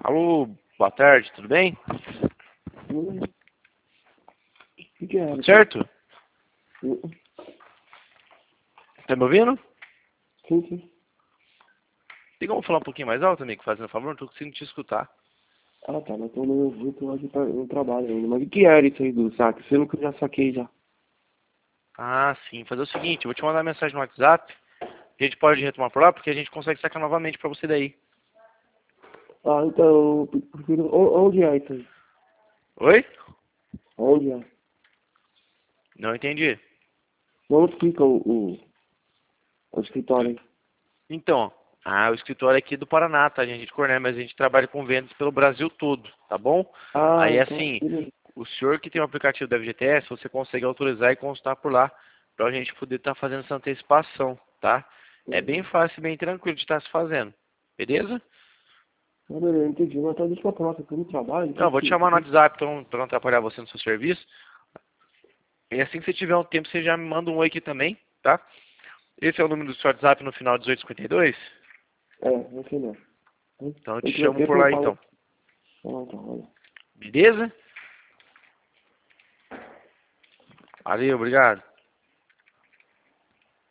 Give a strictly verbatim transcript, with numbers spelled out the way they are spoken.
Alô, boa tarde, tudo bem? Oi. O que que era? Tudo certo? Sim, Tá me ouvindo? sim. Tem como falar um pouquinho mais alto, amigo, fazendo um favor? Não tô conseguindo te escutar. Ah, tá, mas tô no ouvido, tô aqui pra- no trabalho ainda. Mas o que era isso aí do saque? Sendo que eu já saquei já. Ah, sim. Fazer o seguinte, eu vou te mandar mensagem no WhatsApp. A gente pode retomar por lá, porque a gente consegue sacar novamente pra você daí. Ah, então, eu prefiro... o- Onde é isso aí? Oi? Onde é? Não entendi. Onde fica o, o, o escritório aí? Então, ah, o escritório aqui é do Paraná, tá? A gente é de Corné, mas a gente trabalha com vendas pelo Brasil todo, tá bom? Ah, Aí, então, assim, beleza. o senhor que tem o aplicativo da F G T S, você consegue autorizar e consultar por lá pra gente poder estar fazendo essa antecipação, tá? É bem fácil e bem tranquilo de estar se fazendo, beleza? Ah, beleza, entendi. Mas então deixa eu falar, que eu no trabalho, Não, que vou te que... chamar no que- WhatsApp pra não, pra não atrapalhar você no seu serviço. E assim que você tiver um tempo, você já me manda um oi aqui também, tá? Esse é o número do seu WhatsApp no final dezoito cinquenta e dois? É, não sei não. Então eu te Eu tiver chamo tempo, por eu lá falo. então. Ah, tá, olha. Beleza? Valeu, obrigado.